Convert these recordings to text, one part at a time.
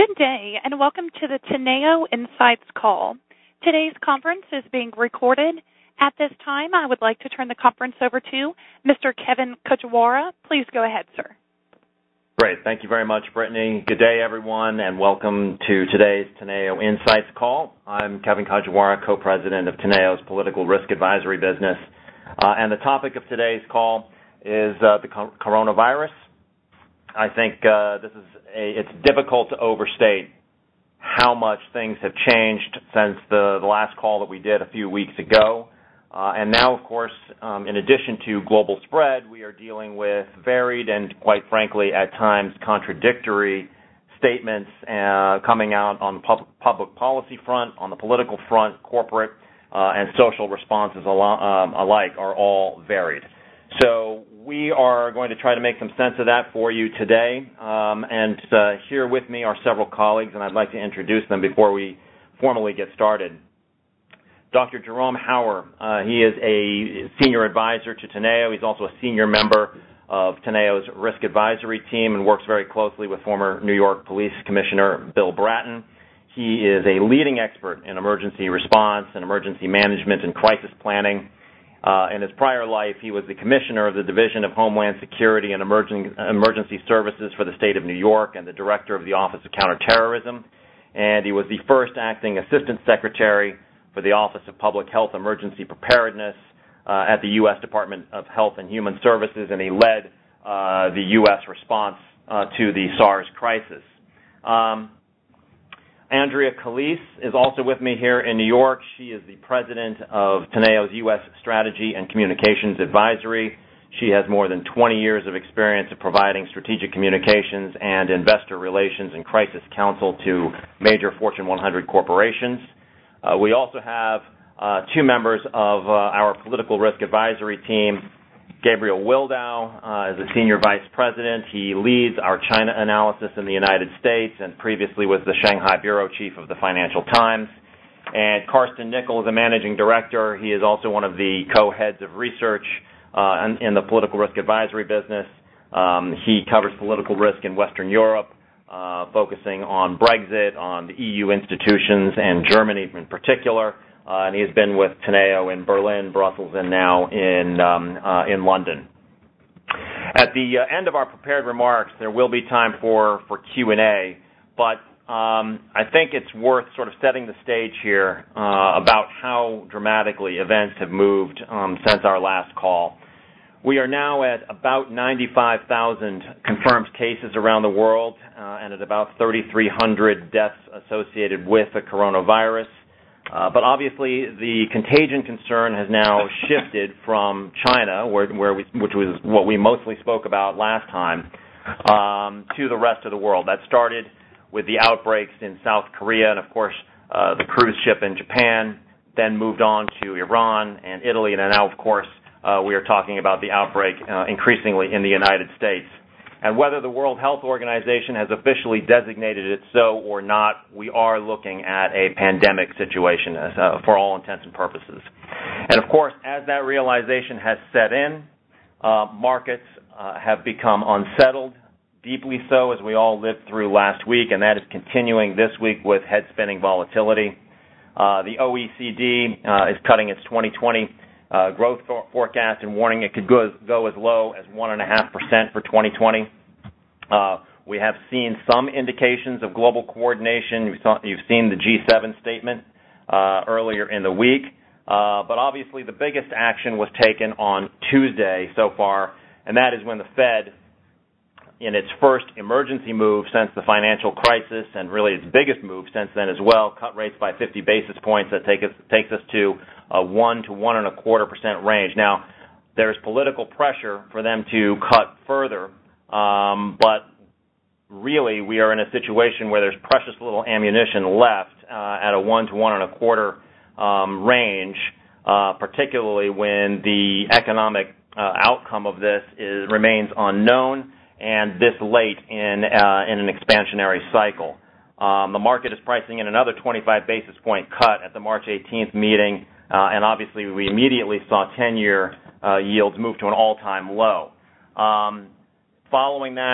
Good day, and welcome to the Teneo Insights call. Today's conference is being recorded. At this time, I would like to turn the conference over to Mr. Kevin Kajiwara. Please go ahead, sir. Great. Thank you very much, Brittany. Good day, everyone, and welcome to today's Teneo Insights call. I'm Kevin Kajiwara, co-president of Teneo's political risk advisory business. And the topic of today's call is the coronavirus. I think it's difficult to overstate how much things have changed since the last call that we did a few weeks ago. And now, of course, in addition to global spread, we are dealing with varied and, quite frankly, at times contradictory statements coming out on the public policy front, on the political front, corporate and social responses alike are all varied. So we are going to try to make some sense of that for you today. And here with me are several colleagues, and I'd like to introduce them before we formally get started. Dr. Jerome Hauer, he is a senior advisor to Teneo. He's also a senior member of Teneo's risk advisory team and works very closely with former New York Police Commissioner Bill Bratton. He is a leading expert in emergency response and emergency management and crisis planning. In his prior life, he was the commissioner of the Division of Homeland Security and Emergency Services for the state of New York and the director of the Office of Counterterrorism. And he was the first acting assistant secretary for the Office of Public Health Emergency Preparedness at the U.S. Department of Health and Human Services, and he led the U.S. response to the SARS crisis. Andrea Calise is also with me here in New York. She is the president of Teneo's U.S. Strategy and Communications Advisory. She has more than 20 years of experience of providing strategic communications and investor relations and crisis counsel to major Fortune 100 corporations. We also have two members of our political risk advisory team. Gabriel Wildau is a senior vice president. He leads our China analysis in the United States and previously was the Shanghai bureau chief of the Financial Times. And Karsten Nickel is a managing director. He is also one of the co-heads of research in the political risk advisory business. He covers political risk in Western Europe, focusing on Brexit, on the EU institutions, and Germany in particular. And he has been with Teneo in Berlin, Brussels, and now in London. At the end of our prepared remarks, there will be time for Q&A, but I think it's worth sort of setting the stage here about how dramatically events have moved since our last call. We are now at about 95,000 confirmed cases around the world and at about 3,300 deaths associated with the coronavirus. But obviously, the contagion concern has now shifted from China, which was what we mostly spoke about last time, to the rest of the world. That started with the outbreaks in South Korea and, of course, the cruise ship in Japan, then moved on to Iran and Italy, and now, of course, we are talking about the outbreak increasingly in the United States. And whether the World Health Organization has officially designated it so or not, we are looking at a pandemic situation for all intents and purposes. And, of course, as that realization has set in, markets have become unsettled, deeply so, as we all lived through last week, and that is continuing this week with head-spinning volatility. The OECD is cutting its 2020 growth forecast and warning it could go as low as 1.5% for 2020. We have seen some indications of global coordination. You've seen the G7 statement earlier in the week. But obviously the biggest action was taken on Tuesday so far, and that is when the Fed, in its first emergency move since the financial crisis, and really its biggest move since then as well, cut rates by 50 basis points. That takes us to a 1 to 1.25% range. Now, there's political pressure for them to cut further, but really we are in a situation where there's precious little ammunition left at a 1 to 1.25% range, particularly when the economic outcome of this remains unknown and this late in an expansionary cycle. The market is pricing in another 25 basis point cut at the March 18th meeting, and obviously we immediately saw 10-year yields move to an all-time low. Following that,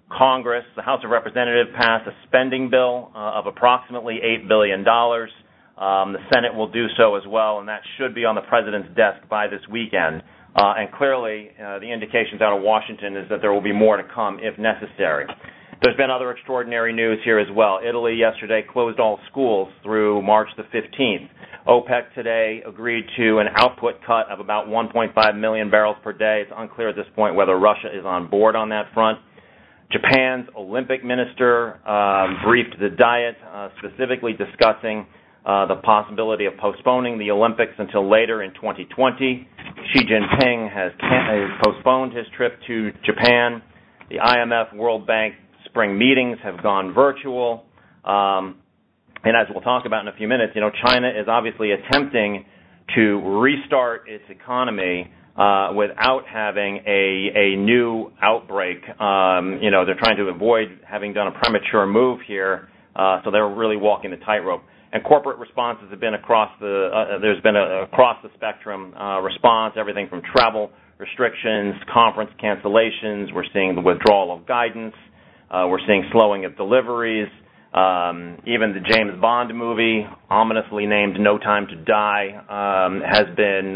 Congress, the House of Representatives, passed a spending bill of approximately $8 billion. The Senate will do so as well, and that should be on the President's desk by this weekend. And clearly, the indications out of Washington is that there will be more to come if necessary. There's been other extraordinary news here as well. Italy yesterday closed all schools through March the 15th. OPEC today agreed to an output cut of about 1.5 million barrels per day. It's unclear at this point whether Russia is on board on that front. Japan's Olympic minister briefed the Diet, specifically discussing the possibility of postponing the Olympics until later in 2020. Xi Jinping has postponed his trip to Japan. The IMF, World Bank spring meetings have gone virtual. And as we'll talk about in a few minutes, China is obviously attempting to restart its economy without having a new outbreak. They're trying to avoid having done a premature move here, so they're really walking the tightrope. And corporate responses have been across the spectrum response, everything from travel restrictions, conference cancellations. We're seeing the withdrawal of guidance. We're seeing slowing of deliveries. Even the James Bond movie, ominously named No Time to Die, has been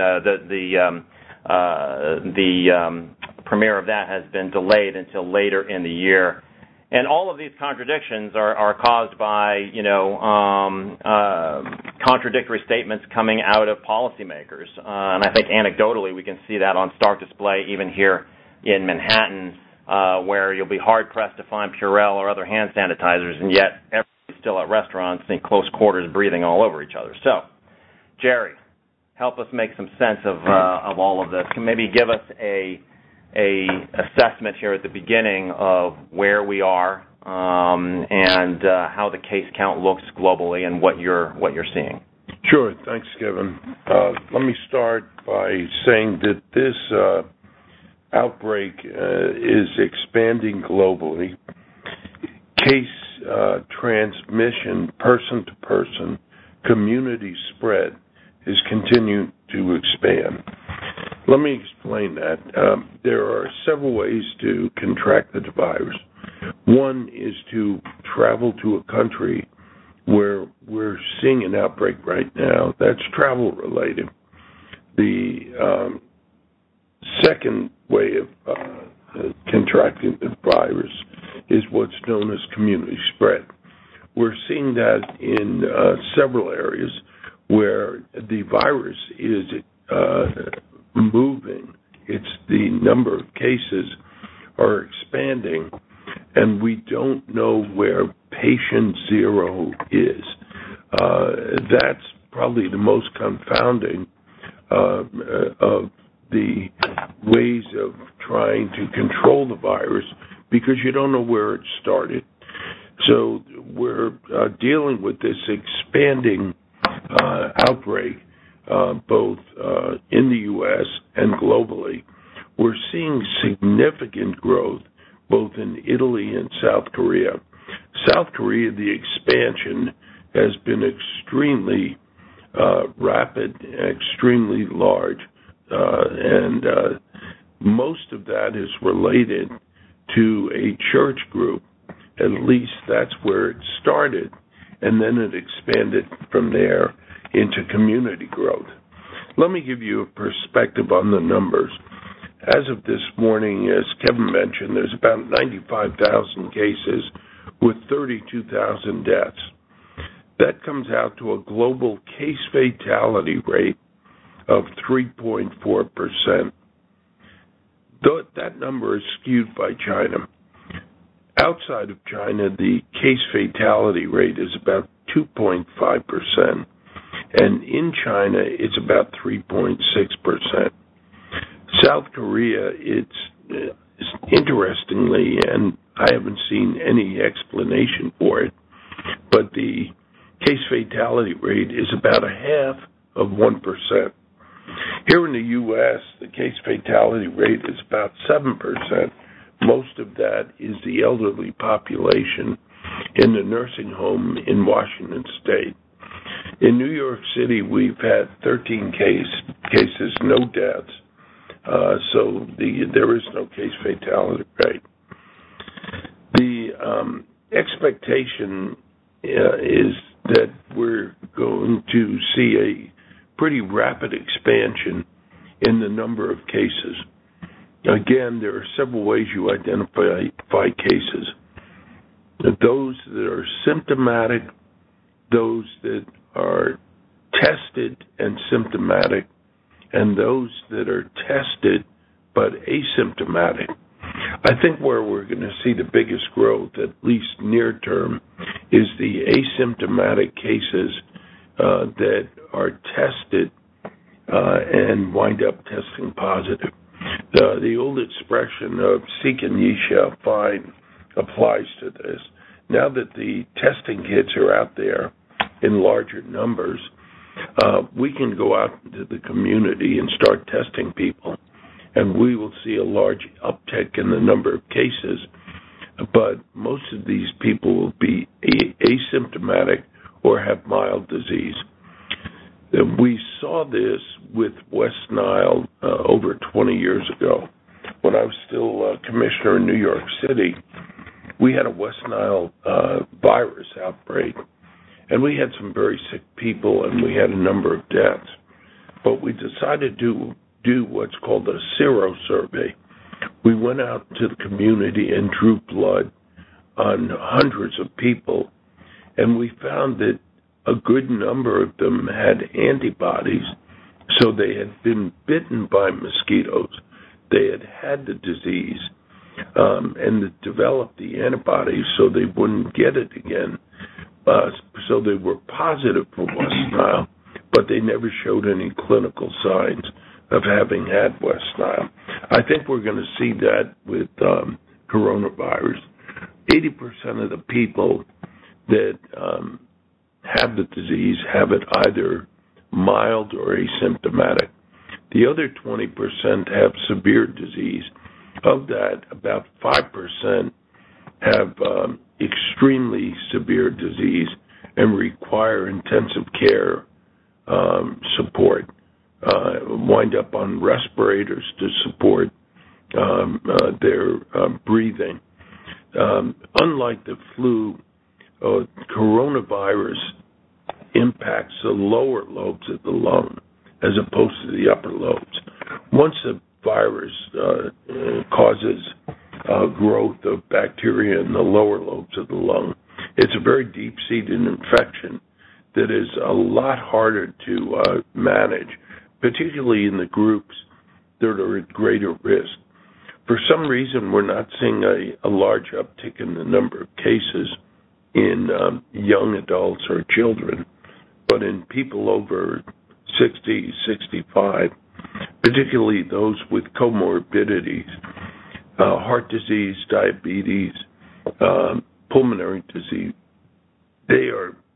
the premiere of that has been delayed until later in the year. And all of these contradictions are caused by contradictory statements coming out of policymakers. And I think anecdotally we can see that on stark display even here in Manhattan, where you'll be hard-pressed to find Purell or other hand sanitizers, and yet everybody's still at restaurants in close quarters breathing all over each other. So, Jerry, help us make some sense of all of this. Can maybe give us a assessment here at the beginning of where we are and how the case count looks globally and what you're seeing. Sure. Thanks, Kevin. Let me start by saying that this outbreak is expanding globally. Case transmission, person to person, community spread is continuing to expand. Let me explain that. There are several ways to contract the virus. One is to travel to a country where we're seeing an outbreak right now. That's travel related. The second way of contracting the virus is what's known as community spread. We're seeing that in several areas where the virus is moving. It's the number of cases are expanding, and we don't know where patient zero is. That's probably the most confounding of the ways of trying to control the virus, because you don't know where it started. So we're dealing with this expanding outbreak, both in the U.S. and globally. We're seeing significant growth both in Italy and South Korea. South Korea, the expansion has been extremely rapid, extremely large, and most of that is related to a church group. At least that's where it started, and then it expanded from there into community growth. Let me give you a perspective on the numbers. As of this morning, as Kevin mentioned, there's about 95,000 cases with 32,000 deaths. That comes out to a global case fatality rate of 3.4%. That number is skewed by China. Outside of China, the case fatality rate is about 2.5%, and in China, it's about 3.6%. South Korea, it's interestingly, and I haven't seen any explanation for it, but the case fatality rate is about 0.5%. Here in the U.S., the case fatality rate is about 7%. Most of that is the elderly population in the nursing home in Washington State. In New York City, we've had 13 cases, no deaths. So there is no case fatality rate. expectation is that we're going to see a pretty rapid expansion in the number of cases. Again, there are several ways you identify cases. Those that are symptomatic, those that are tested and symptomatic, and those that are tested but asymptomatic. I think where we're going to see the biggest growth, at least near term, is the asymptomatic cases that are tested and wind up testing positive. The old expression of seek and ye shall find applies to this. Now that the testing kits are out there in larger numbers, we can go out into the community and start testing people, and we will see a large uptick in the number of cases, but most of these people will be asymptomatic or have mild disease. We saw this with West Nile over 20 years ago. When I was still commissioner in New York City, we had a West Nile virus outbreak, and we had some very sick people, and we had a number of deaths. But we decided to do what's called a serosurvey. We went out to the community and drew blood on hundreds of people, and we found that a good number of them had antibodies, so they had been bitten by mosquitoes. They had had the disease and developed the antibodies so they wouldn't get it again. So they were positive for West Nile, but they never showed any clinical signs of having had West Nile. I think we're going to see that with coronavirus. 80% of the people that have the disease have it either mild or asymptomatic. The other 20% have severe disease. Of that, about 5% have extremely severe disease and require intensive care support, wind up on respirators to support their breathing. Unlike the flu, coronavirus impacts the lower lobes of the lung as opposed to the upper lobes. Once the virus causes growth of bacteria in the lower lobes of the lung, it's a very deep-seated infection that is a lot harder to manage, particularly in the groups that are at greater risk. For some reason, we're not seeing a large uptick in the number of cases in young adults or children, but in people over 60, 65, particularly those with comorbidities, heart disease, diabetes, pulmonary disease, they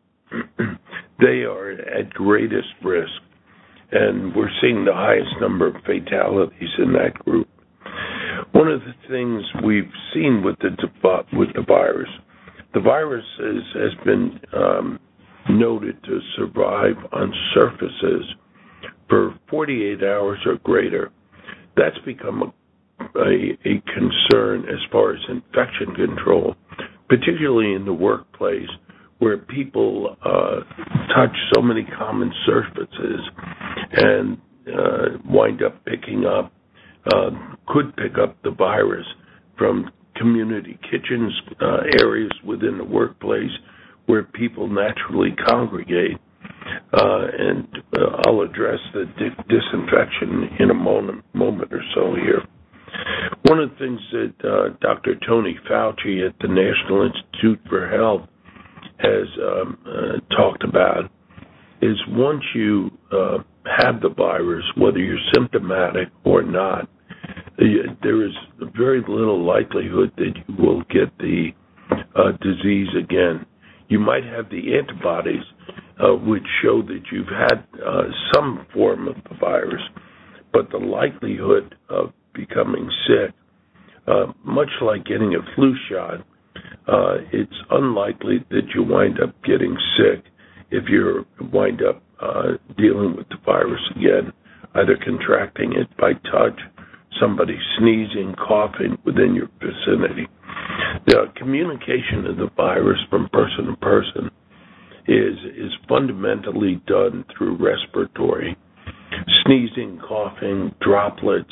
are at greatest risk, and we're seeing the highest number of fatalities in that group. One of the things we've seen with the virus, the virus has been noted to survive on surfaces for 48 hours or greater. That's become a concern as far as infection control, particularly in the workplace where people touch so many common surfaces and wind up could pick up the virus from community kitchens, areas within the workplace where people naturally congregate. And I'll address the disinfection in a moment or so here. One of the things that Dr. Tony Fauci at the National Institute for Health has talked about is once you have the virus, whether you're symptomatic or not, there is very little likelihood that you will get the disease again. You might have the antibodies, which show that you've had some form of the virus, but the likelihood of becoming sick, much like getting a flu shot, it's unlikely that you wind up getting sick if you wind up dealing with the virus again, either contracting it by touch, somebody sneezing, coughing within your vicinity. The communication of the virus from person to person is fundamentally done through respiratory, sneezing, coughing, droplets.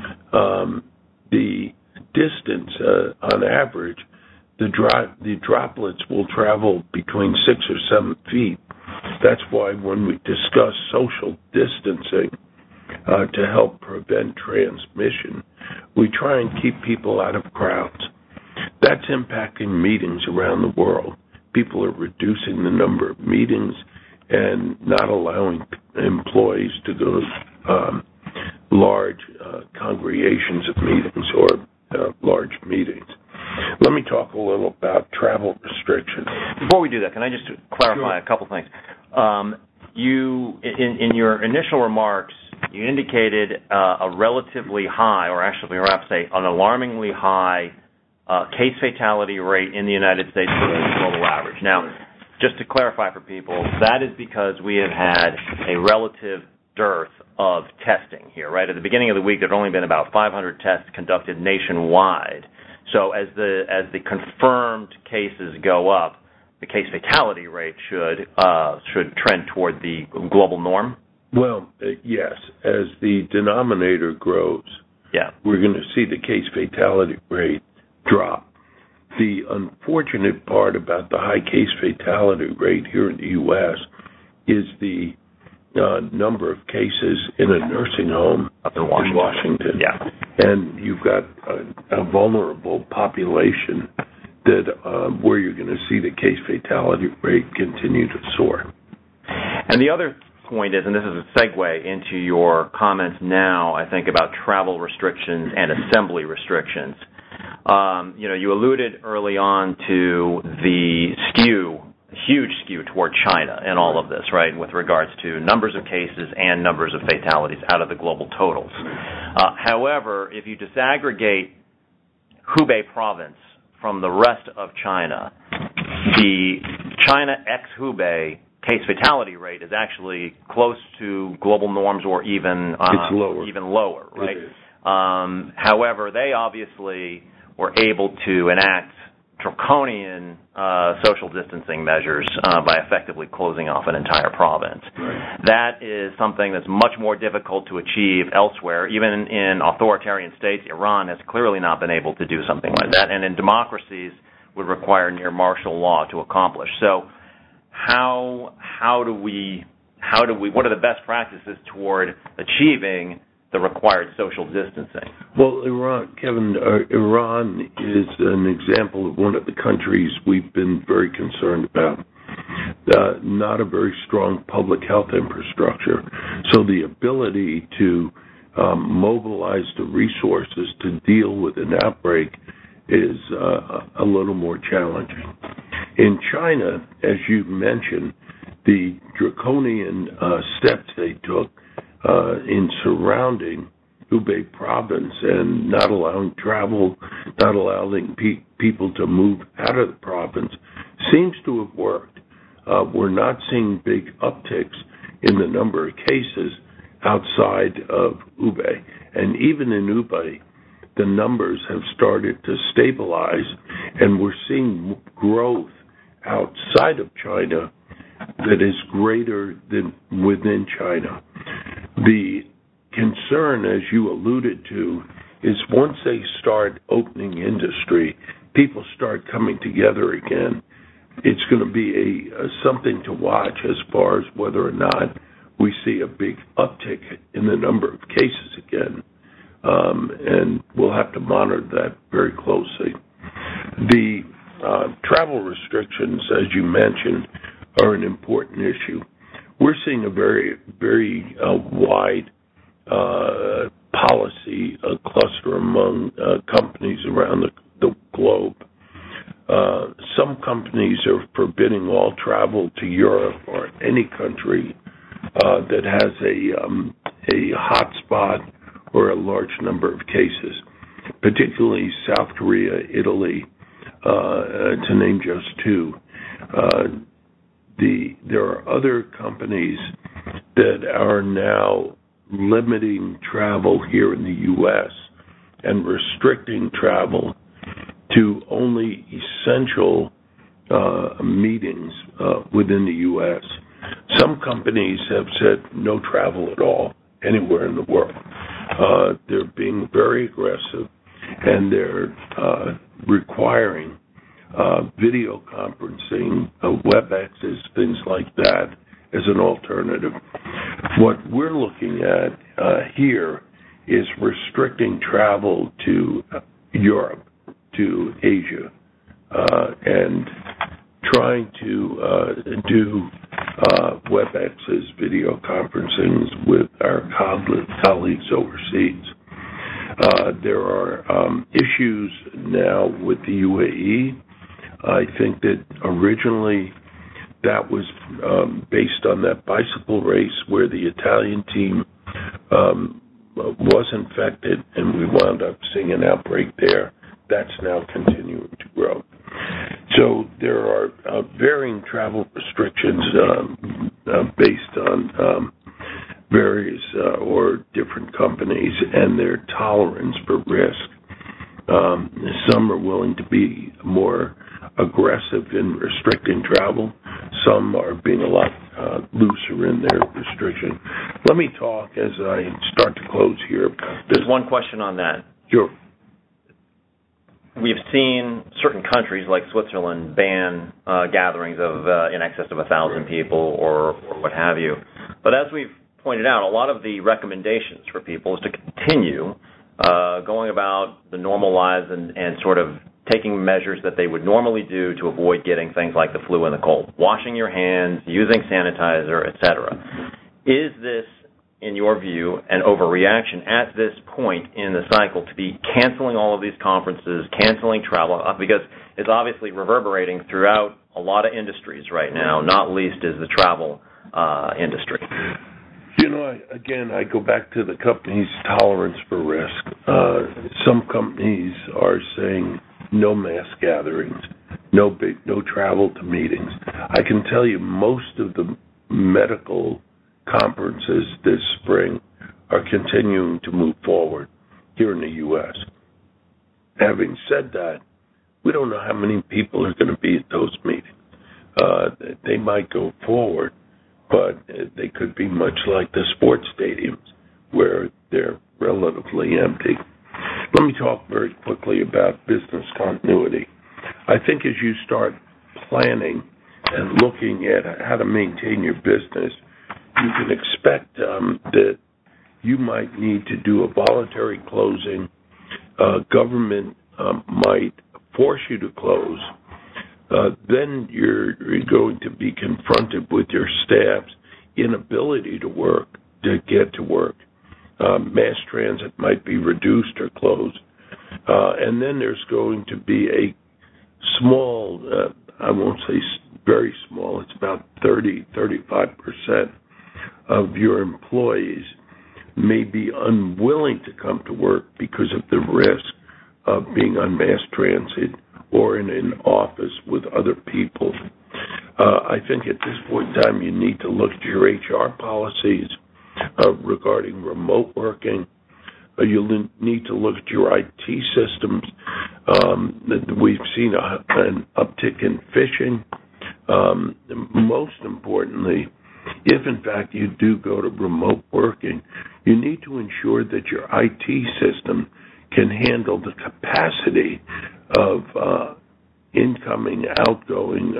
The distance, on average, the droplets will travel between 6 or 7 feet. That's why when we discuss social distancing to help prevent transmission, we try and keep people out of crowds. That's impacting meetings around the world. People are reducing the number of meetings and not allowing employees to go to large congregations of meetings or large meetings. Let me talk a little about travel restrictions. Before we do that, can I just clarify a couple things? You, in your initial remarks, you indicated a relatively high, or actually perhaps an alarmingly high case fatality rate in the United States versus the global average. Now, just to clarify for people, that is because we have had a relative dearth of testing here, right? At the beginning of the week, there had only been about 500 tests conducted nationwide. So as the confirmed cases go up, the case fatality rate should trend toward the global norm? Well, yes. As the denominator grows, we're going to see the case fatality rate drop. The unfortunate part about the high case fatality rate here in the U.S. is the number of cases in a nursing home in Washington. Yeah. And you've got a vulnerable population that where you're going to see the case fatality rate continue to soar. And the other point is, and this is a segue into your comments now, I think, about travel restrictions and assembly restrictions. You alluded early on to the huge skew toward China in all of this, right, with regards to numbers of cases and numbers of fatalities out of the global totals. However, if you disaggregate Hubei province from the rest of China, the China ex-Hubei case fatality rate is actually close to global norms or even lower, right? However, they obviously were able to enact draconian social distancing measures by effectively closing off an entire province. Right. That is something that's much more difficult to achieve elsewhere. Even in authoritarian states, Iran has clearly not been able to do something like that, and in democracies would require near martial law to accomplish. So how do we what are the best practices toward achieving the required social distancing? Well, Iran is an example of one of the countries we've been very concerned about. Not a very strong public health infrastructure, so the ability to mobilize the resources to deal with an outbreak is a little more challenging. In China, as you mentioned, the draconian steps they took in surrounding Hubei province and not allowing travel, not allowing people to move out of the province seems to have worked. We're not seeing big upticks in the number of cases outside of Hubei. And even in Hubei, the numbers have started to stabilize, and we're seeing growth outside of China that is greater than within China. The concern, as you alluded to, is once they start opening industry, people start coming together again, it's going to be something to watch as far as whether or not we see a big uptick in the number of cases again. And we'll have to monitor that very closely. The travel restrictions, as you mentioned, are an important issue. We're seeing a very, very wide policy cluster among companies around the globe. Some companies are forbidding all travel to Europe or any country that has a hot spot or a large number of cases, particularly South Korea, Italy, to name just two. There are other companies that are now limiting travel here in the U.S. and restricting travel to only essential meetings within the U.S. Some companies have said no travel at all anywhere in the world. They're being very aggressive, and they're requiring video conferencing, WebExes, things like that, as an alternative. What we're looking at here is restricting travel to Europe, to Asia, and trying to do WebExes, video conferencing with our colleagues overseas. There are issues now with the UAE. I think that originally that was based on that bicycle race where the Italian team was infected, and we wound up seeing an outbreak there. That's now continuing to grow. So there are varying travel restrictions based on various or different companies and their tolerance for risk. Some are willing to be more aggressive in restricting travel. Some are being a lot looser in their restriction. Let me talk as I start to close here. There's one question on that. Sure. We've seen certain countries like Switzerland ban gatherings of in excess of 1,000 people or what have you. But as we've pointed out, a lot of the recommendations for people is to continue going about the normal lives and sort of taking measures that they would normally do to avoid getting things like the flu and the cold. Washing your hands, using sanitizer, etc. Is this, in your view, an overreaction at this point in the cycle to be canceling all of these conferences, canceling travel, because it's obviously reverberating throughout a lot of industries right now, not least is the travel industry? You know, I go back to the company's tolerance for risk. Some companies are saying no mass gatherings, no travel to meetings. I can tell you most of the medical conferences this spring are continuing to move forward here in the U.S. Having said that, we don't know how many people are going to be at those meetings. They might go forward, but they could be much like the sports stadiums where they're relatively empty. Let me talk very quickly about business continuity. I think as you start planning and looking at how to maintain your business, you can expect that you might need to do a voluntary closing. Government might force you to close. Then you're going to be confronted with your staff's inability to get to work. Mass transit might be reduced or closed. And then there's going to be a small, I won't say very small, it's about 35% of your employees may be unwilling to come to work because of the risk of being on mass transit or in an office with other people. I think at this point in time you need to look at your HR policies regarding remote working. You'll need to look at your IT systems. We've seen an uptick in phishing. Most importantly, if in fact you do go to remote working, you need to ensure that your IT system can handle the capacity of incoming, outgoing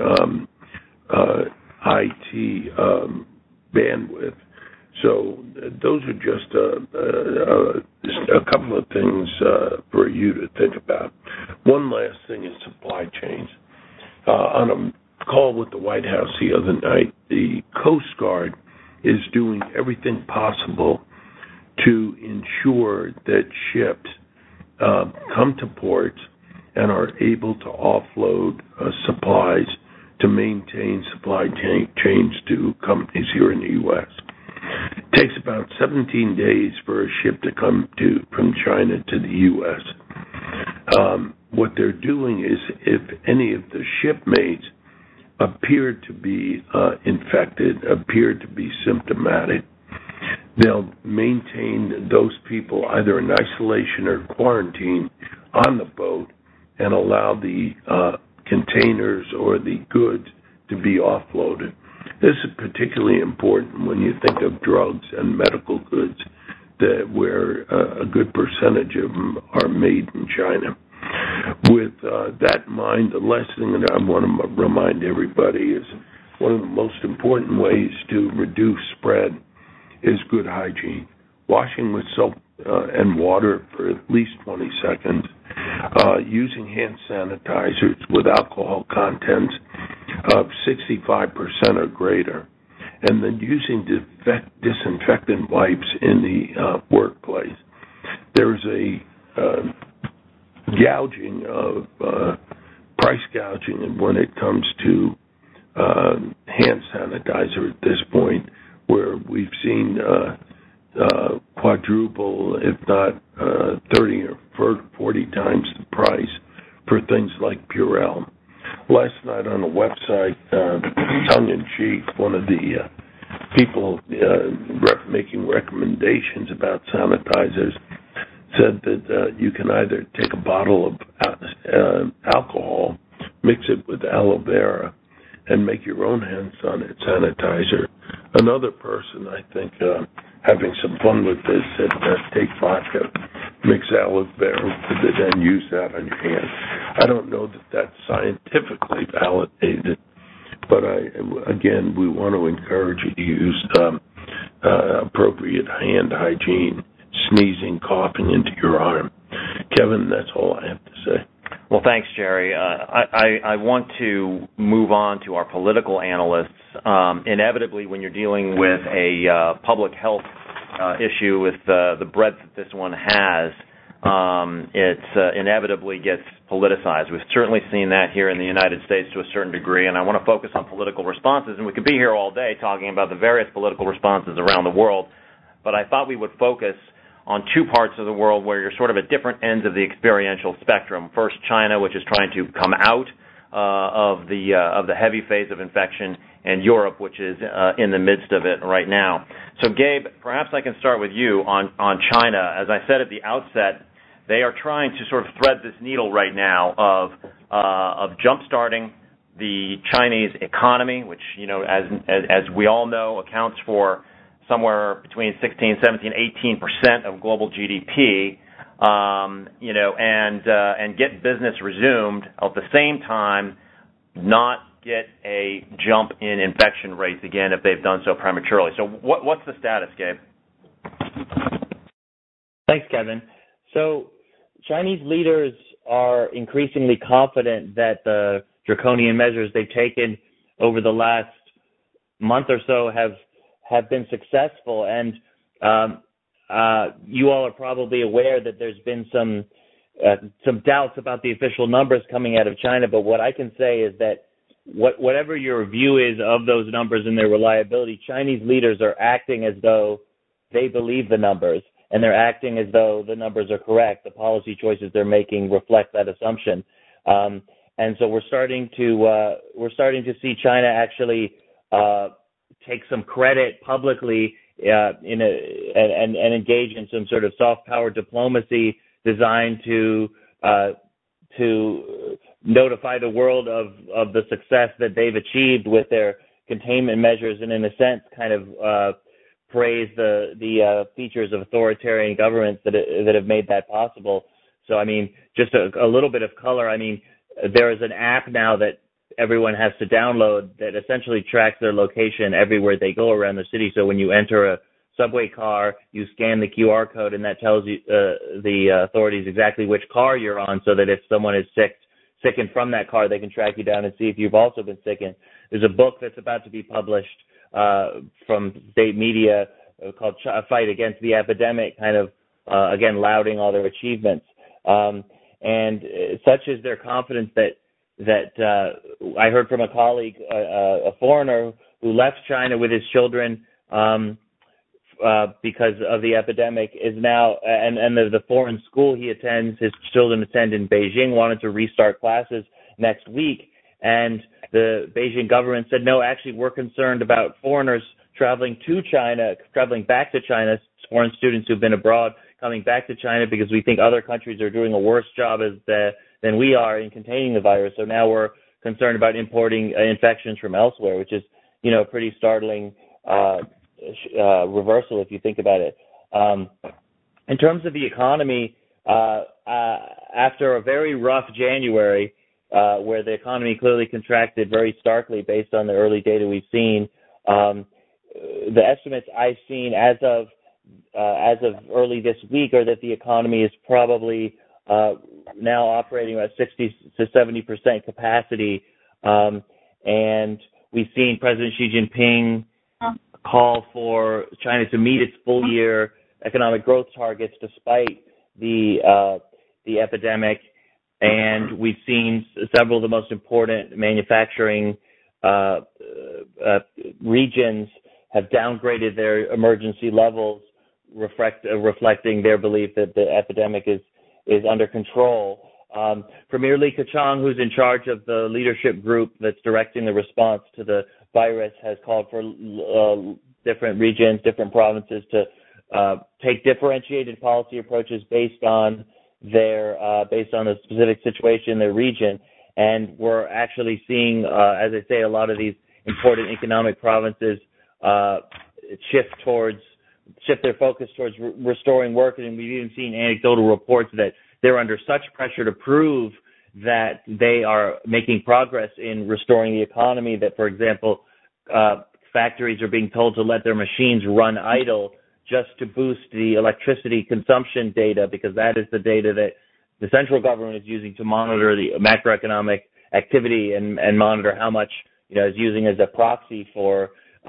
IT bandwidth. So those are just a couple of things for you to think about. One last thing is supply chains. On a call with the White House the other night, the Coast Guard is doing everything possible to ensure that ships come to ports and are able to offload supplies to maintain supply chains to companies here in the U.S. It takes about 17 days for a ship to come from China to the U.S. What they're doing is if any of the shipmates appear to be infected, appear to be symptomatic, they'll maintain those people either in isolation or quarantine on the boat and allow the containers or the goods to be offloaded. This is particularly important when you think of drugs and medical goods where a good percentage of them are made in China. With that in mind, the last thing that I want to remind everybody is one of the most important ways to reduce spread is good hygiene. Washing with soap and water for at least 20 seconds, using hand sanitizers with alcohol contents of 65% or greater, and then using disinfectant wipes in the workplace. There's a gouging of price gouging when it comes to hand sanitizer at this point, where we've seen quadruple, if not 30 or 40 times the price for things like Purell. Last night on the website, tongue-in-cheek, one of the people making recommendations about sanitizers said that you can either take a bottle of alcohol, mix it with aloe vera, and make your own hand sanitizer. Another person, I think, having some fun with this, said take vodka, mix aloe vera with it, and use that on your hand. I don't know that that's scientifically validated, but again, we want to encourage you to use appropriate hand hygiene, sneezing, coughing into your arm. Kevin, that's all I have to say. Well, thanks, Jerry. I want to move on to our political analysts. Inevitably, when you're dealing with a public health issue with the breadth that this one has, it inevitably gets politicized. We've certainly seen that here in the United States to a certain degree, and I want to focus on political responses. And we could be here all day talking about the various political responses around the world, but I thought we would focus on two parts of the world where you're sort of at different ends of the experiential spectrum. First, China, which is trying to come out of the heavy phase of infection, and Europe, which is in the midst of it right now. So, Gabe, perhaps I can start with you on China. As I said at the outset, they are trying to sort of thread this needle right now of jump-starting the Chinese economy, which, you know, as we all know, accounts for somewhere between 16, 17, 18% of global GDP, and get business resumed at the same time, not get a jump in infection rates again if they've done so prematurely. So what's the status, Gabe? Thanks, Kevin. So Chinese leaders are increasingly confident that the draconian measures they've taken over the last month or so have been successful, and you all are probably aware that there's been some doubts about the official numbers coming out of China, but what I can say is that whatever your view is of those numbers and their reliability, Chinese leaders are acting as though they believe the numbers, and they're acting as though the numbers are correct. The policy choices they're making reflect that assumption, and so we're starting to see China actually take some credit publicly and engage in some sort of soft power diplomacy designed to notify the world of the success that they've achieved with their containment measures, and in a sense kind of praise the features of authoritarian governments that have made that possible. So, I mean, just a little bit of color. I mean, there is an app now that everyone has to download that essentially tracks their location everywhere they go around the city. So when you enter a subway car, you scan the QR code, and that tells you the authorities exactly which car you're on, so that if someone is sickened from that car, they can track you down and see if you've also been sickened. There's a book that's about to be published from state media called Fight Against the Epidemic, kind of, again, lauding all their achievements. And such is their confidence that I heard from a colleague, a foreigner who left China with his children because of the epidemic, is now, and the foreign school his children attend in Beijing, wanted to restart classes next week. And the Beijing government said, no, actually, we're concerned about foreigners traveling back to China, foreign students who've been abroad coming back to China because we think other countries are doing a worse job than we are in containing the virus. So now we're concerned about importing infections from elsewhere, which is, a pretty startling reversal if you think about it. In terms of the economy, after a very rough January, where the economy clearly contracted very starkly based on the early data we've seen, the estimates I've seen as of early this week are that the economy is probably now operating at 60 to 70% capacity, and we've seen President Xi Jinping call for China to meet its full-year economic growth targets despite the epidemic, and we've seen several of the most important manufacturing regions have downgraded their emergency levels, reflecting their belief that the epidemic is under control. Premier Li Keqiang, who's in charge of the leadership group that's directing the response to the virus, has called for different regions, different provinces to take differentiated policy approaches based on the specific situation in their region. And we're actually seeing, as I say, a lot of these important economic provinces shift their focus towards restoring work, and we've even seen anecdotal reports that they're under such pressure to prove that they are making progress in restoring the economy that, for example, factories are being told to let their machines run idle just to boost the electricity consumption data, because that is the data that the central government is using to monitor the macroeconomic activity and monitor how much is using as a proxy for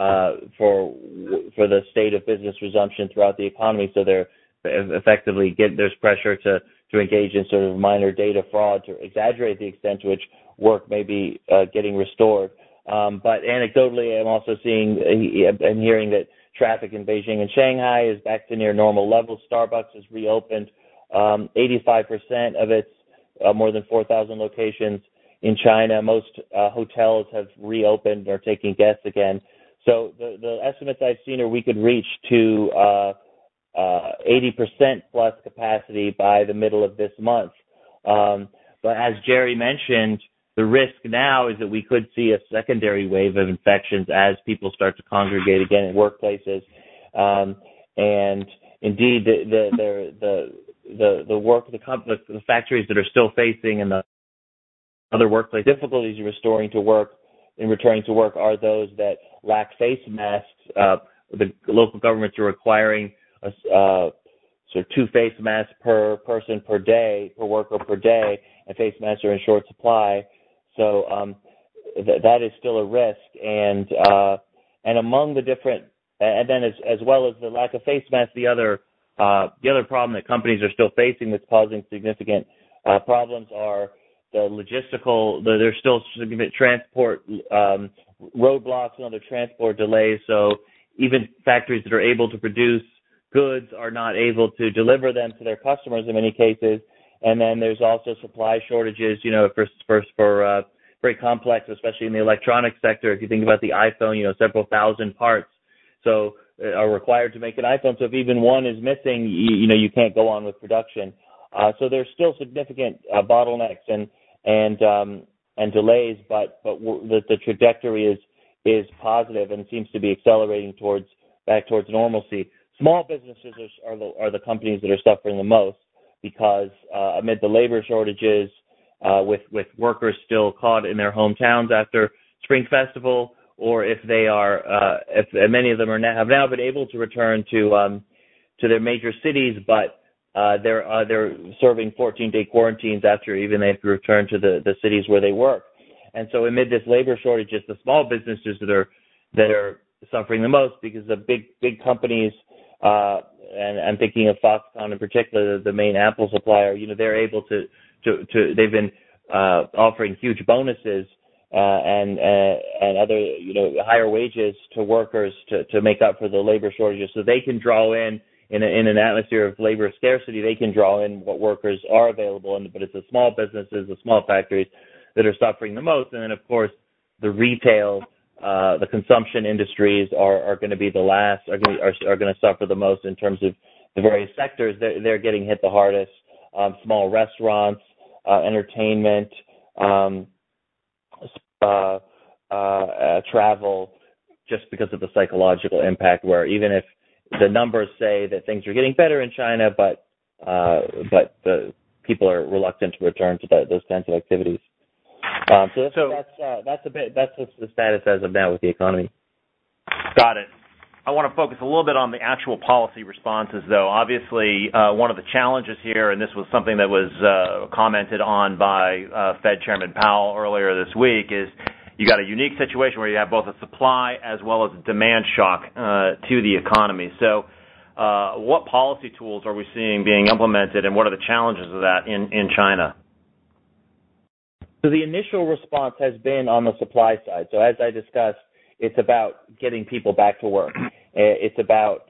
the state of business resumption throughout the economy. So they're effectively there's pressure to engage in sort of minor data fraud to exaggerate the extent to which work may be getting restored. But anecdotally, I'm also seeing and hearing that traffic in Beijing and Shanghai is back to near normal levels. Starbucks has reopened 85% of its more than 4,000 locations in China. Most hotels have reopened or taking guests again. So the estimates I've seen are we could reach to 80% plus capacity by the middle of this month. But as Jerry mentioned, the risk now is that we could see a secondary wave of infections as people start to congregate again in workplaces. And indeed, the factories that are still facing and the other workplace difficulties in returning to work are those that lack face masks. The local governments are requiring sort of 2 face masks per person per day, per worker per day, and face masks are in short supply. So that is still a risk, and among the different, and then as well as the lack of face masks, the other problem that companies are still facing that's causing significant problems are the logistical. There's still significant transport roadblocks and other transport delays. So even factories that are able to produce goods are not able to deliver them to their customers in many cases. And then there's also supply shortages, for very complex, especially in the electronic sector. If you think about the iPhone, several thousand parts are required to make an iPhone. So if even one is missing, you can't go on with production. So there's still significant bottlenecks and delays, but the trajectory is positive and seems to be accelerating back towards normalcy. Small businesses are the companies that are suffering the most, because amid the labor shortages, with workers still caught in their hometowns after Spring Festival, or if they are, if many of them have now been able to return to their major cities, but they're serving 14-day quarantines after even they have to return to the cities where they work. And so amid this labor shortage, it's the small businesses that are suffering the most, because the big companies, and I'm thinking of Foxconn in particular, the main Apple supplier, they're able to they've been offering huge bonuses and other higher wages to workers to make up for the labor shortages, so they can draw in an atmosphere of labor scarcity. They can draw in what workers are available, but it's the small businesses, the small factories that are suffering the most. And then, of course, the retail, the consumption industries are going to be the last, are going to suffer the most in terms of various sectors, they're getting hit the hardest. Small restaurants, entertainment, travel, just because of the psychological impact, where even if the numbers say that things are getting better in China, but the people are reluctant to return to those kinds of activities. That's the status as of now with the economy. Got it. I want to focus a little bit on the actual policy responses, though. Obviously, one of the challenges here, and this was something that was commented on by Fed Chairman Powell earlier this week, is you got a unique situation where you have both a supply as well as a demand shock to the economy. So what policy tools are we seeing being implemented, and what are the challenges of that in China? So the initial response has been on the supply side. So as I discussed, it's about getting people back to work. It's about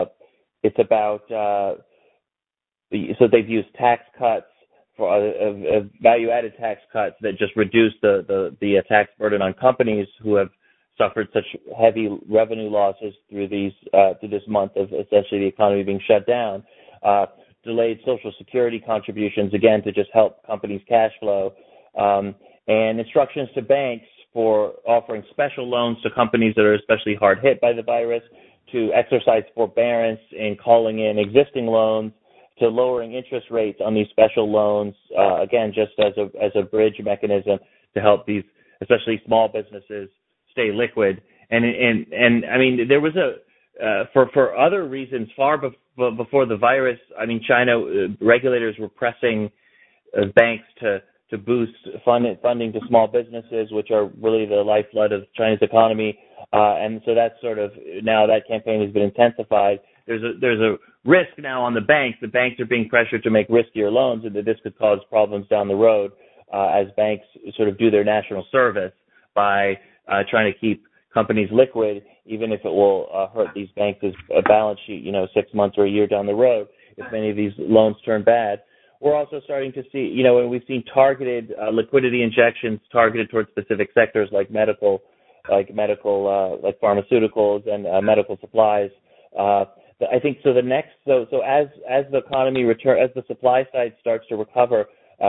so they've used tax cuts for value-added tax cuts that just reduce the tax burden on companies who have suffered such heavy revenue losses through this month of essentially the economy being shut down. Delayed Social Security contributions, again, to just help companies' cash flow, and instructions to banks for offering special loans to companies that are especially hard hit by the virus, to exercise forbearance in calling in existing loans, to lowering interest rates on these special loans, again, just as a bridge mechanism to help these, especially small businesses, stay liquid. And I mean, there was for other reasons far before the virus. I mean, China regulators were pressing banks to boost funding to small businesses, which are really the lifeblood of China's economy. And so that's sort of, now that campaign has been intensified. There's a risk now on the banks. The banks are being pressured to make riskier loans, and that this could cause problems down the road as banks sort of do their national service by trying to keep companies liquid, even if it will hurt these banks' balance sheet, 6 months or a year down the road, if many of these loans turn bad. We're also starting to see, and we've seen targeted liquidity injections targeted towards specific sectors like medical, like pharmaceuticals and medical supplies. I think so. So as the economy as the supply side starts to recover,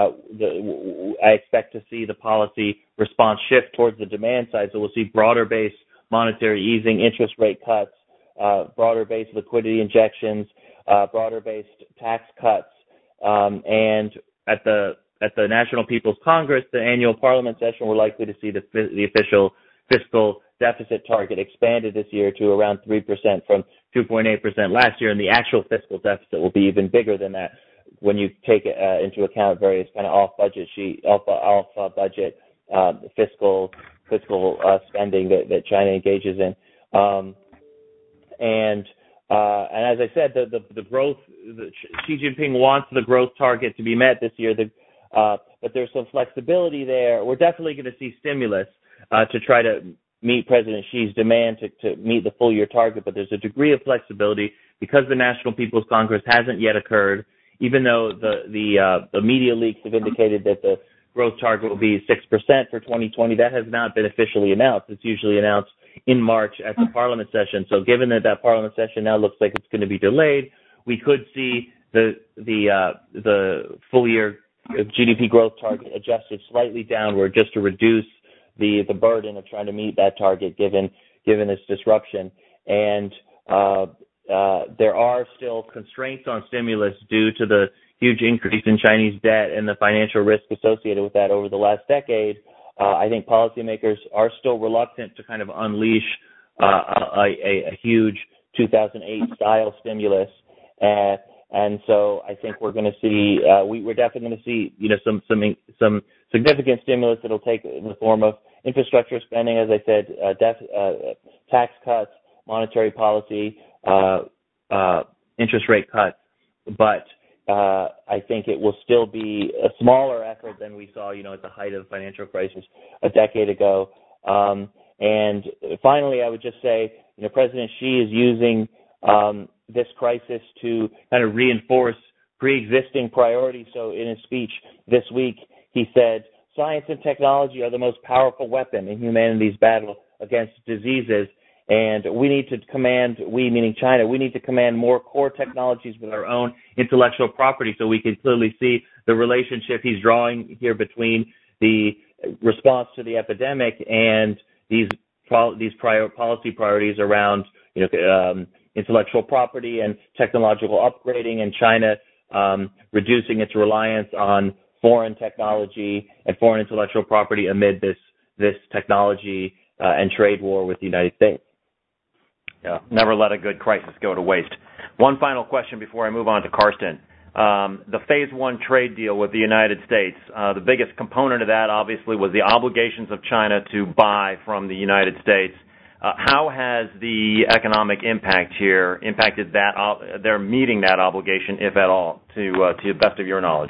I expect to see the policy response shift towards the demand side. So we'll see broader-based monetary easing, interest rate cuts, broader-based liquidity injections, broader-based tax cuts. And at the National People's Congress, the annual Parliament session, we're likely to see the official fiscal deficit target expanded this year to around 3% from 2.8% last year, and the actual fiscal deficit will be even bigger than that when you take into account various kind of off-budget fiscal spending that China engages in. And as I said, the growth, Xi Jinping wants the growth target to be met this year, but there's some flexibility there. We're definitely going to see stimulus to try to meet President Xi's demand to meet the full year target, but there's a degree of flexibility because the National People's Congress hasn't yet occurred, even though the media leaks have indicated that the growth target will be 6% for 2020. That has not been officially announced. It's usually announced in March at the Parliament session. So given that Parliament session now looks like it's going to be delayed, we could see the full year GDP growth target adjusted slightly downward just to reduce the burden of trying to meet that target given this disruption. And there are still constraints on stimulus due to the huge increase in Chinese debt and the financial risk associated with that over the last decade. I think policymakers are still reluctant to kind of unleash a huge 2008 style stimulus, and so I think we're going to see we're definitely going to see some significant stimulus that'll take in the form of infrastructure spending, as I said, tax cuts, monetary policy, interest rate cuts, but I think it will still be a smaller effort than we saw, at the height of the financial crisis a decade ago. And finally, I would just say, President Xi is using this crisis to kind of reinforce pre-existing priorities. So in his speech this week, he said, "Science and technology are the most powerful weapon in humanity's battle against diseases." And we need to command, we meaning China, we need to command more core technologies with our own intellectual property so we can clearly see the relationship he's drawing here between the response to the epidemic and these policy priorities around intellectual property and technological upgrading, and China reducing its reliance on foreign technology and foreign intellectual property amid this technology and trade war with the United States. Yeah, never let a good crisis go to waste. One final question before I move on to Karsten. The Phase 1 trade deal with the United States, the biggest component of that obviously was the obligations of China to buy from the United States. How has the economic impact here impacted their meeting that obligation, if at all, to the best of your knowledge?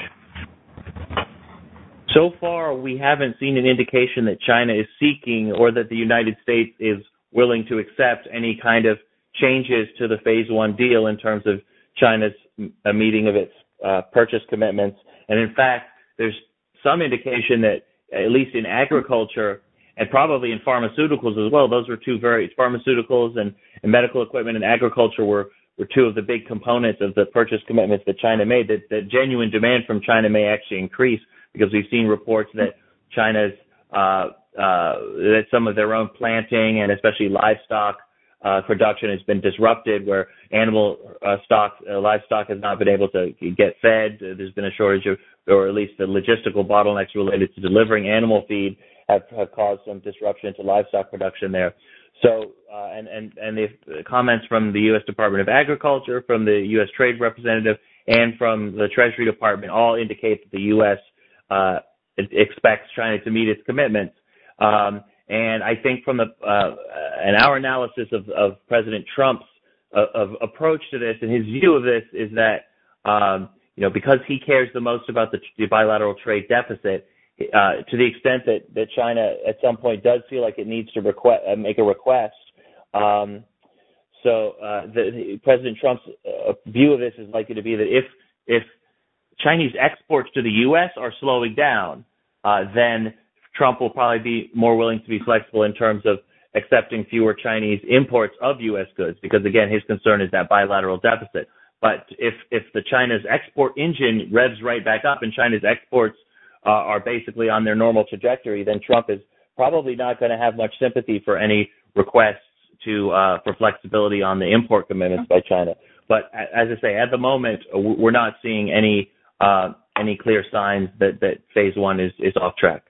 So far, we haven't seen an indication that China is seeking or that the United States is willing to accept any kind of changes to the Phase 1 deal in terms of China's meeting of its purchase commitments. And in fact, there's some indication that, at least in agriculture and probably in pharmaceuticals as well, those were pharmaceuticals and medical equipment and agriculture were two of the big components of the purchase commitments that China made, that genuine demand from China may actually increase, because we've seen reports that China's that some of their own planting and especially livestock production has been disrupted, where livestock has not been able to get fed. There's been a shortage of, or at least the logistical bottlenecks related to delivering animal feed have caused some disruption to livestock production there. So, and the comments from the U.S. Department of Agriculture, from the U.S. Trade Representative, and from the Treasury Department all indicate that the U.S. Expects China to meet its commitments. And I think from our analysis of President Trump's approach to this, and his view of this is that, because he cares the most about the bilateral trade deficit, to the extent that China at some point does feel like it needs to make a request. President Trump's view of this is likely to be that if Chinese exports to the U.S. are slowing down, then Trump will probably be more willing to be flexible in terms of accepting fewer Chinese imports of U.S. goods, because, again, his concern is that bilateral deficit. But if the China's export engine revs right back up and China's exports are basically on their normal trajectory, then Trump is probably not going to have much sympathy for any requests for flexibility on the import commitments by China. But as I say, at the moment, we're not seeing any clear signs that Phase 1 is off track.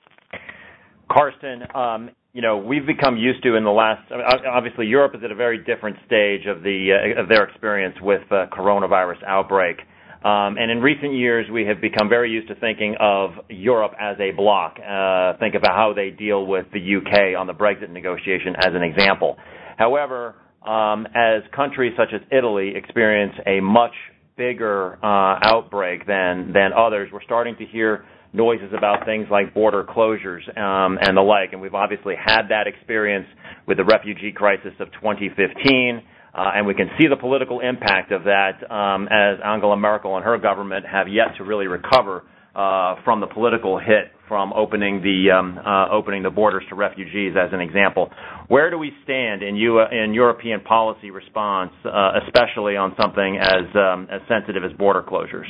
Karsten, we've become used to in the last. Obviously, Europe is at a very different stage of their experience with coronavirus outbreak, and in recent years we have become very used to thinking of Europe as a bloc. Think about how they deal with the UK on the Brexit negotiation as an example. However, as countries such as Italy experience a much bigger outbreak than others, we're starting to hear noises about things like border closures and the like. And we've obviously had that experience with the refugee crisis of 2015, and we can see the political impact of that as Angela Merkel and her government have yet to really recover from the political hit from opening the borders to refugees, as an example. Where do we stand in European policy response, especially on something as sensitive as border closures?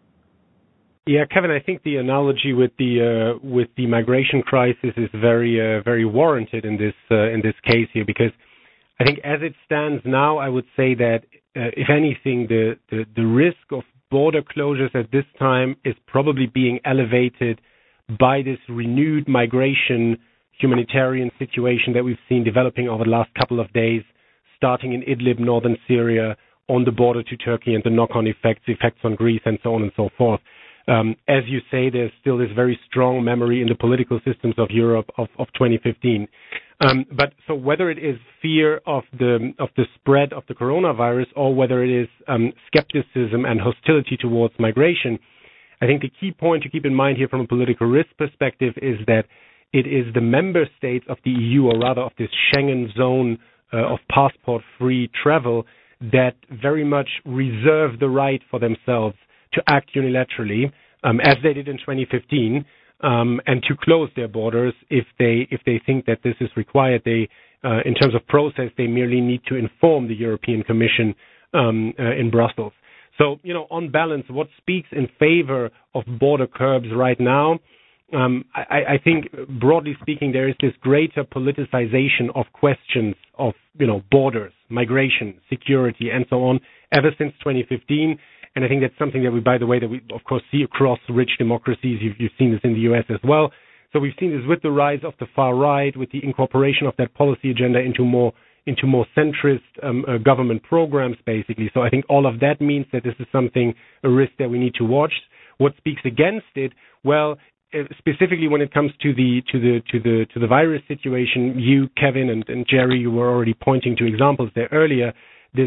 Yeah, Kevin, I think the analogy with the migration crisis is very warranted in this case here, because I think as it stands now, I would say that if anything, the risk of border closures at this time is probably being elevated by this renewed migration humanitarian situation that we've seen developing over the last couple of days, starting in Idlib, northern Syria, on the border to Turkey, and the knock-on effects on Greece, and so on and so forth. As you say, there's still this very strong memory in the political systems of Europe of 2015. But so whether it is fear of the spread of the coronavirus, or whether it is skepticism and hostility towards migration, I think the key point to keep in mind here from a political risk perspective is that it is the member states of the EU, or rather of this Schengen zone of passport-free travel, that very much reserve the right for themselves to act unilaterally, as they did in 2015, and to close their borders if they think that this is required. They in terms of process, they merely need to inform the European Commission in Brussels. So, on balance, what speaks in favor of border curbs right now? I think, broadly speaking, there is this greater politicization of questions of, borders, migration, security, and so on, ever since 2015. And I think that's something that we, by the way, of course see across rich democracies. You've seen this in the U.S. as well. So we've seen this with the rise of the far right, with the incorporation of that policy agenda into more centrist government programs, basically. So I think all of that means that this is a risk that we need to watch. What speaks against it? Well, specifically when it comes to the virus situation, you, Kevin, and Jerry, you were already pointing to examples there earlier. This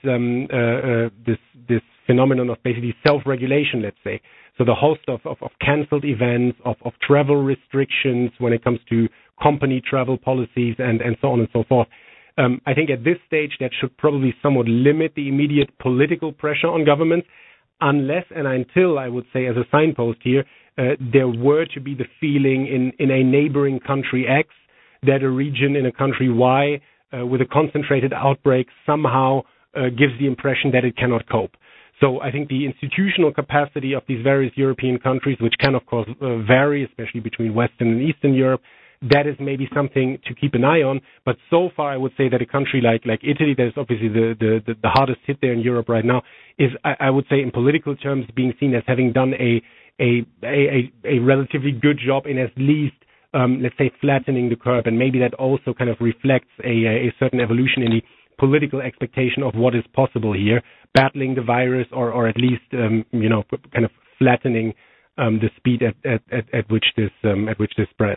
phenomenon of basically self-regulation, let's say. So the host of cancelled events, of travel restrictions when it comes to company travel policies and so on and so forth. I think at this stage that should probably somewhat limit the immediate political pressure on governments, unless and until, I would say as a signpost here, there were to be the feeling in a neighboring country X that a region in a country Y with a concentrated outbreak somehow gives the impression that it cannot cope. So I think the institutional capacity of these various European countries, which can of course vary, especially between Western and Eastern Europe, that is maybe something to keep an eye on. But so far, I would say that a country like Italy, that is obviously the hardest hit there in Europe right now, is I would say in political terms being seen as having done a relatively good job in at least let's say flattening the curve, and maybe that also kind of reflects a certain evolution in the political expectation of what is possible here, battling the virus or at least kind of flattening the speed at which this spreads.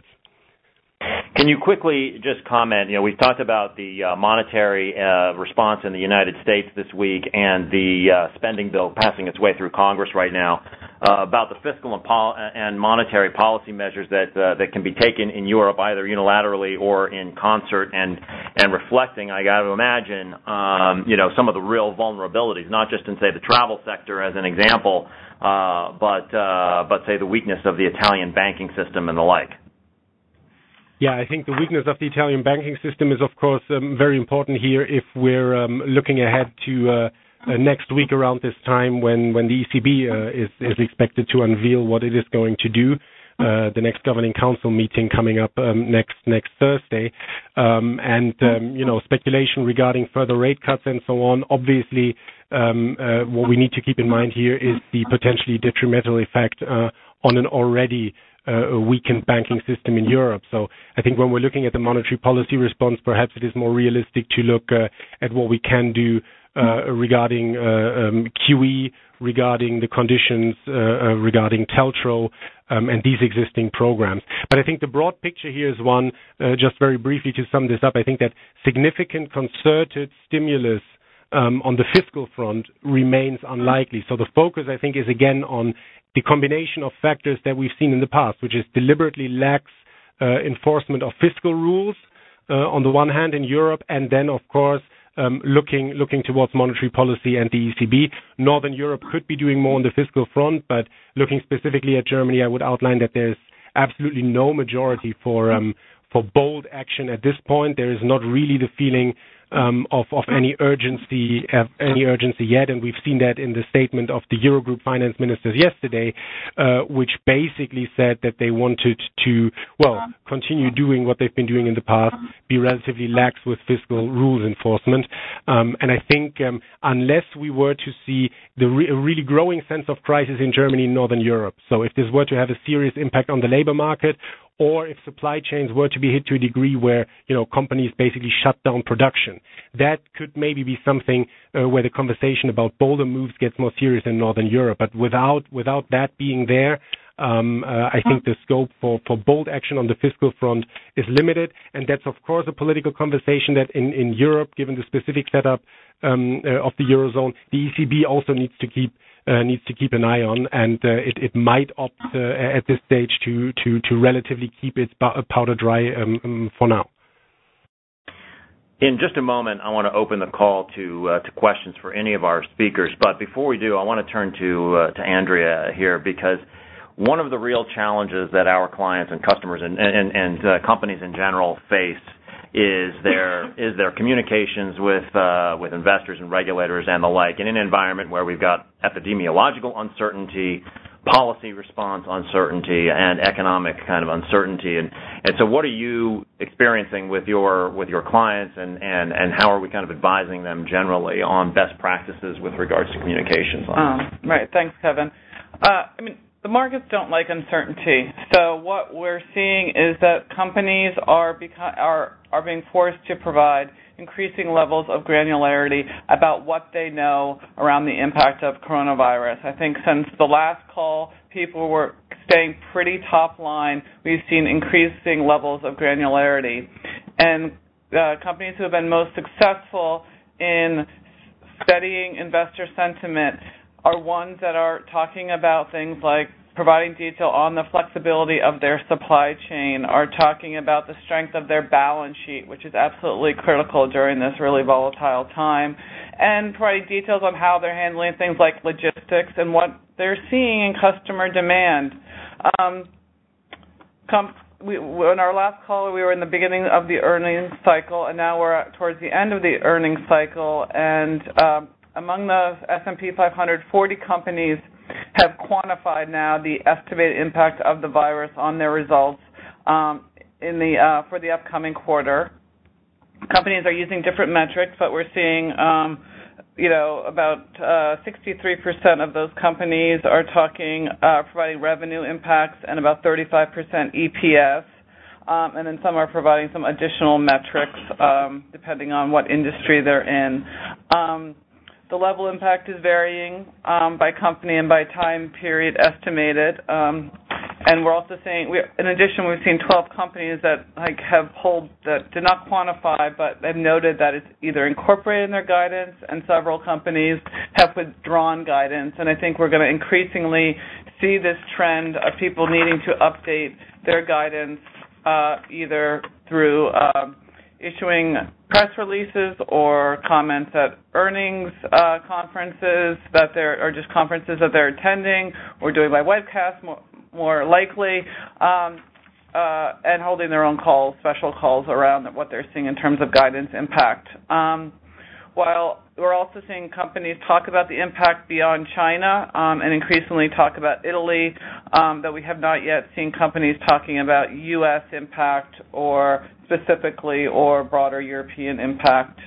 Can you quickly just comment, we've talked about the monetary response in the United States this week and the spending bill passing its way through Congress right now, about the fiscal and monetary policy measures that can be taken in Europe either unilaterally or in concert, and reflecting, I got to imagine, some of the real vulnerabilities, not just in, say, the travel sector as an example, but say the weakness of the Italian banking system and the like. Yeah, I think the weakness of the Italian banking system is, of course, very important here if we're looking ahead to next week around this time when the ECB is expected to unveil what it is going to do. The next governing council meeting coming up next Thursday, and speculation regarding further rate cuts and so on. Obviously, what we need to keep in mind here is the potentially detrimental effect on an already a weakened banking system in Europe. So I think when we're looking at the monetary policy response, perhaps it is more realistic to look at what we can do regarding QE, regarding the conditions, regarding TLTRO, and these existing programs. But I think the broad picture here is one, just very briefly to sum this up, I think that significant concerted stimulus on the fiscal front remains unlikely. So the focus, I think, is again on the combination of factors that we've seen in the past, which is deliberately lax enforcement of fiscal rules on the one hand in Europe, and then, of course, looking towards monetary policy and the ECB. Northern Europe could be doing more on the fiscal front, but looking specifically at Germany, I would outline that there's absolutely no majority for bold action at this point. There is not really the feeling of any urgency yet, and we've seen that in the statement of the Eurogroup finance ministers yesterday, which basically said that they wanted to continue doing what they've been doing in the past, be relatively lax with fiscal rules enforcement, and I think unless we were to see a really growing sense of crisis in Germany and Northern Europe, so if this were to have a serious impact on the labor market, or if supply chains were to be hit to a degree where, companies basically shut down production, that could maybe be something where the conversation about bolder moves gets more serious in Northern Europe. But without that being there, I think the scope for bold action on the fiscal front is limited, and that's of course a political conversation that in Europe, given the specific setup of the Eurozone, the ECB also needs to keep an eye on, and it might opt at this stage to relatively keep its powder dry for now. In just a moment, I want to open the call to questions for any of our speakers. But before we do, I want to turn to Andrea here, because one of the real challenges that our clients and customers and companies in general face is their communications with investors and regulators and the like in an environment where we've got epidemiological uncertainty, policy response uncertainty, and economic kind of uncertainty. And so what are you experiencing with your clients, and how are we kind of advising them generally on best practices with regards to communications on this? Right. Thanks, Kevin. The markets don't like uncertainty. So what we're seeing is that companies are being forced to provide increasing levels of granularity about what they know around the impact of coronavirus. I think since the last call, people were staying pretty top line. We've seen increasing levels of granularity. And companies who have been most successful in studying investor sentiment are ones that are talking about things like providing detail on the flexibility of their supply chain, are talking about the strength of their balance sheet, which is absolutely critical during this really volatile time, and providing details on how they're handling things like logistics and what they're seeing in customer demand. In our last call, we were in the beginning of the earnings cycle, and now we're towards the end of the earnings cycle, and among the S&P 500, 40 companies have quantified now the estimated impact of the virus on their results for the upcoming quarter. Companies are using different metrics, but we're seeing about 63% of those companies are providing revenue impacts, and about 35% EPS. And then some are providing some additional metrics depending on what industry they're in. The level impact is varying by company and by time period estimated. And we're also seeing, in addition, we've seen 12 companies that have pulled, that did not quantify, but have noted that it's either incorporated in their guidance, and several companies have withdrawn guidance. And I think we're going to increasingly see this trend of people needing to update their guidance either through issuing press releases or comments at earnings conferences or just conferences that they're attending, or doing by webcast more likely, and holding their own calls, special calls around what they're seeing in terms of guidance impact. While we're also seeing companies talk about the impact beyond China and increasingly talk about Italy, that we have not yet seen companies talking about U.S. impact or specifically or broader European impact.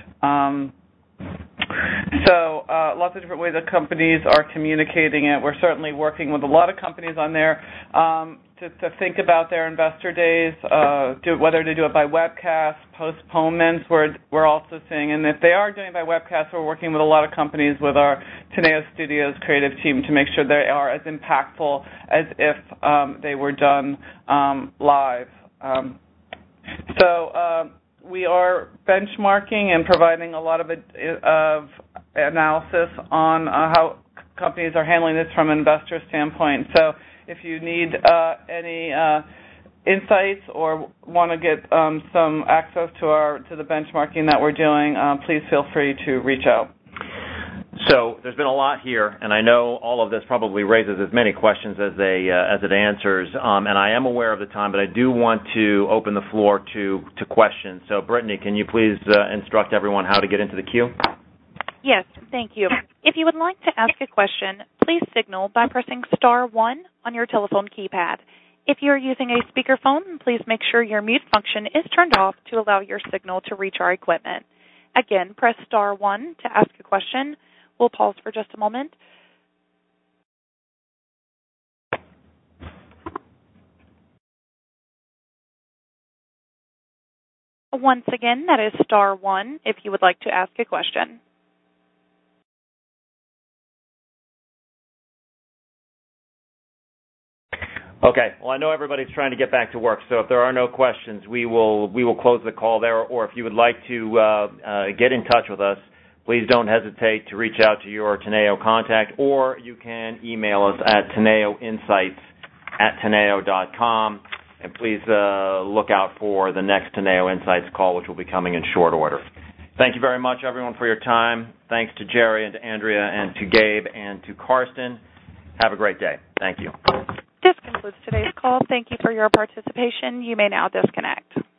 So lots of different ways that companies are communicating it. We're certainly working with a lot of companies on there to think about their investor days, whether to do it by webcast, postponements. We're also seeing, and if they are doing it by webcast, we're working with a lot of companies with our Teneo Studios creative team to make sure they are as impactful as if they were done live. So we are benchmarking and providing a lot of analysis on how companies are handling this from an investor standpoint. So if you need any insights or want to get some access to the benchmarking that we're doing, please feel free to reach out. So there's been a lot here, and I know all of this probably raises as many questions as it answers, and I am aware of the time, but I do want to open the floor to questions. So, Brittany, can you please instruct everyone how to get into the queue? Yes, thank you. If you would like to ask a question, please signal by pressing star 1 on your telephone keypad. If you are using a speakerphone, please make sure your mute function is turned off to allow your signal to reach our equipment. Again, press star 1 to ask a question. We'll pause for just a moment. Once again, that is star 1 if you would like to ask a question. Okay. Well, I know everybody's trying to get back to work, so if there are no questions, we will close the call there. Or if you would like to get in touch with us, please don't hesitate to reach out to your Teneo contact, or you can email us at teneoinsights@teneo.com. And please look out for the next Teneo Insights call, which will be coming in short order. Thank you very much, everyone, for your time. Thanks to Jerry and to Andrea and to Gabe and to Karsten. Have a great day. Thank you. This concludes today's call. Thank you for your participation. You may now disconnect.